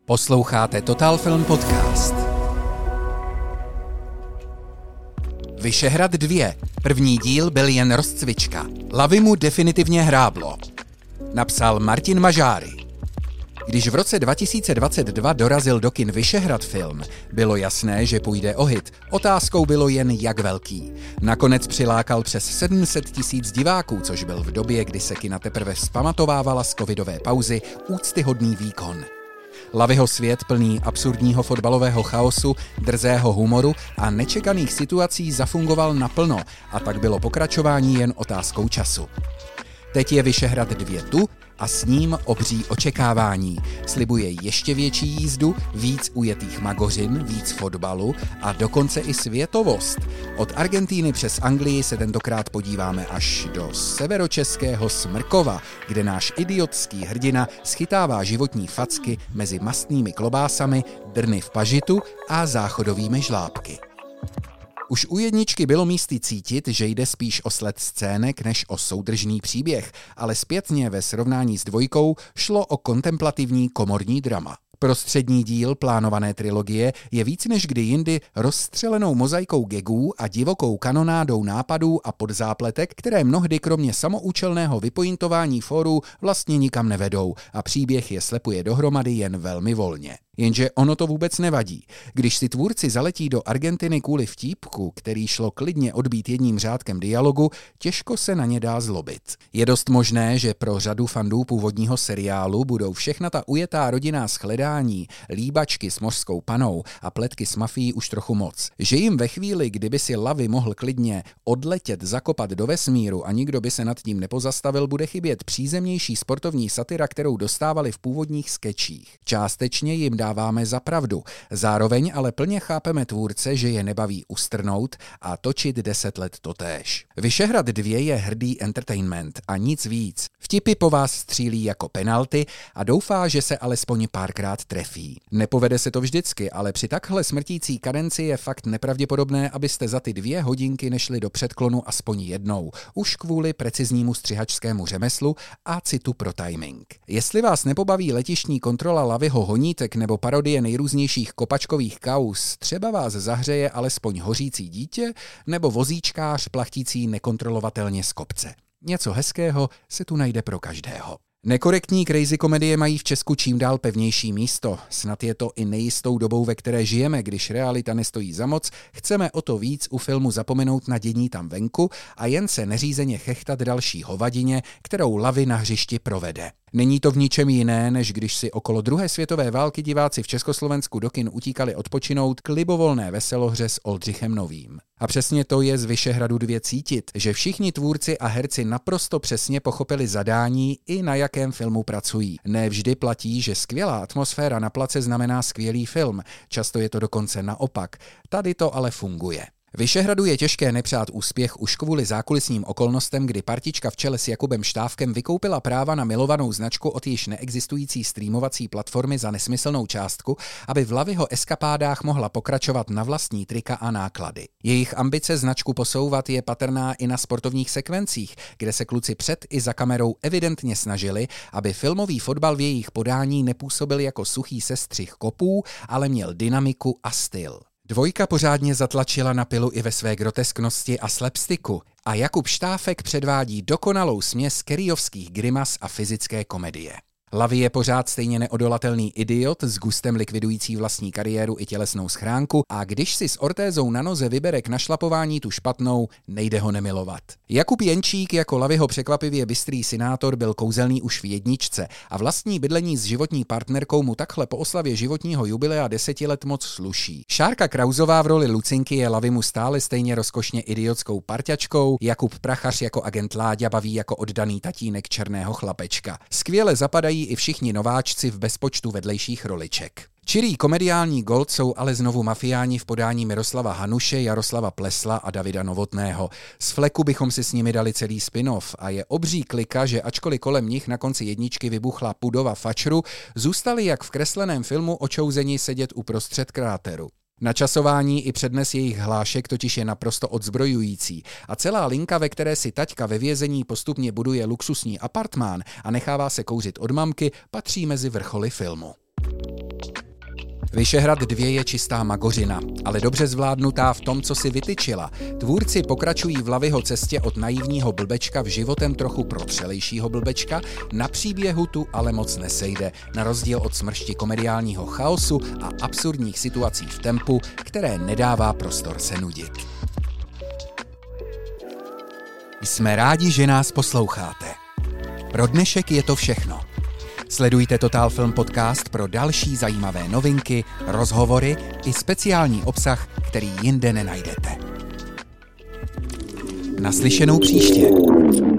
Posloucháte Total Film Podcast. Vyšehrad 2. První díl byl jen rozcvička. Lavy mu definitivně hráblo. Napsal Martin Mažáry. Když v roce 2022 dorazil do kin Vyšehrad film, bylo jasné, že půjde o hit. Otázkou bylo jen, jak velký. Nakonec přilákal přes 700 000 diváků, což byl v době, kdy se kina teprve vzpamatovávala z covidové pauzy, úctyhodný výkon. Lavyho svět plný absurdního fotbalového chaosu, drzého humoru a nečekaných situací zafungoval naplno a tak bylo pokračování jen otázkou času. Teď je Vyšehrad 2 tu a s ním obří očekávání. Slibuje ještě větší jízdu, víc ujetých magořin, víc fotbalu a dokonce i světovost. Od Argentíny přes Anglii se tentokrát podíváme až do severočeského Smrkova, kde náš idiotský hrdina schytává životní facky mezi mastnými klobásami, drny v pažitu a záchodovými žlábky. Už u jedničky bylo místy cítit, že jde spíš o sled scének než o soudržný příběh, ale zpětně ve srovnání s dvojkou šlo o kontemplativní komorní drama. Prostřední díl plánované trilogie je víc než kdy jindy rozstřelenou mozaikou gagů a divokou kanonádou nápadů a podzápletek, které mnohdy kromě samoučelného vypointování fórů vlastně nikam nevedou a příběh je slepuje dohromady jen velmi volně. Jenže ono to vůbec nevadí. Když si tvůrci zaletí do Argentiny kvůli vtípku, který šlo klidně odbít jedním řádkem dialogu, těžko se na ně dá zlobit. Je dost možné, že pro řadu fandů původního seriálu budou všechna ta ujetá rodinná shledání, líbačky s mořskou panou a pletky s mafií už trochu moc. Že jim ve chvíli, kdyby si Lavy mohl klidně odletět, zakopat do vesmíru a nikdo by se nad tím nepozastavil, bude chybět přízemnější sportovní satira, kterou dostávali v původních skečích. Částečně jim dáváme za pravdu. Zároveň ale plně chápeme tvůrce, že je nebaví ustrnout a točit 10 let totéž. Vyšehrad 2 je hrdý entertainment a nic víc. Vtipy po vás střílí jako penalty a doufá, že se alespoň párkrát trefí. Nepovede se to vždycky, ale při takhle smrtící kadenci je fakt nepravděpodobné, abyste za ty 2 hodinky nešli do předklonu aspoň jednou. Už kvůli preciznímu střihačskému řemeslu a citu pro timing. Jestli vás nepobaví letištní kontrola Lavyho honítek nebo parodie nejrůznějších kopačkových kauz, třeba vás zahřeje alespoň hořící dítě nebo vozíčkář plachtící nekontrolovatelně z kopce. Něco hezkého se tu najde pro každého. Nekorektní crazy komedie mají v Česku čím dál pevnější místo. Snad je to i nejistou dobou, ve které žijeme, když realita nestojí za moc, chceme o to víc u filmu zapomenout na dění tam venku a jen se neřízeně chechtat další hovadině, kterou Lavy na hřišti provede. Není to v ničem jiné, než když si okolo druhé světové války diváci v Československu do kin utíkali odpočinout k libovolné veselohře s Oldřichem Novým. A přesně to je z Vyšehradu 2 cítit, že všichni tvůrci a herci naprosto přesně pochopili zadání i na jakém filmu pracují. Ne vždy platí, že skvělá atmosféra na place znamená skvělý film, často je to dokonce naopak. Tady to ale funguje. Vyšehradu je těžké nepřát úspěch už kvůli zákulisním okolnostem, kdy partička v čele s Jakubem Štávkem vykoupila práva na milovanou značku od již neexistující streamovací platformy za nesmyslnou částku, aby v Lavyho eskapádách mohla pokračovat na vlastní trika a náklady. Jejich ambice značku posouvat je patrná i na sportovních sekvencích, kde se kluci před i za kamerou evidentně snažili, aby filmový fotbal v jejich podání nepůsobil jako suchý sestřih kopů, ale měl dynamiku a styl. Dvojka pořádně zatlačila na pilu i ve své grotesknosti a slapsticku a Jakub Štávek předvádí dokonalou směs keryovských grimas a fyzické komedie. Lavy je pořád stejně neodolatelný idiot s gustem likvidující vlastní kariéru i tělesnou schránku a když si s ortézou na noze vybere k našlapování tu špatnou, nejde ho nemilovat. Jakub Jenčík jako Lavyho překvapivě bystrý synátor byl kouzelný už v jedničce a vlastní bydlení s životní partnerkou mu takhle po oslavě životního jubilea 10 let moc sluší. Šárka Krauzová v roli Lucinky je Lavymu stále stejně rozkošně idiotskou parťačkou, Jakub Prachař jako agent Láďa baví jako oddaný tatínek černého chlapečka. Skvěle zapadají i všichni nováčci v bezpočtu vedlejších roliček. Čirý komediální gold jsou ale znovu mafiáni v podání Miroslava Hanuše, Jaroslava Plesla a Davida Novotného. Z fleku bychom si s nimi dali celý spin-off a je obří klika, že ačkoliv kolem nich na konci jedničky vybuchla pudova fačru, zůstali jak v kresleném filmu očouzeni sedět uprostřed kráteru. Načasování i přednes jejich hlášek totiž je naprosto odzbrojující a celá linka, ve které si taťka ve vězení postupně buduje luxusní apartmán a nechává se kouřit od mamky, patří mezi vrcholy filmu. Vyšehrad 2 je čistá magořina, ale dobře zvládnutá v tom, co si vytyčila. Tvůrci pokračují v Lavyho cestě od naivního blbečka v životem trochu protřelejšího blbečka, na příběhu tu ale moc nesejde, na rozdíl od smršti komediálního chaosu a absurdních situací v tempu, které nedává prostor se nudit. Jsme rádi, že nás posloucháte. Pro dnešek je to všechno. Sledujte Total Film Podcast pro další zajímavé novinky, rozhovory i speciální obsah, který jinde nenajdete. Naslyšenou příště.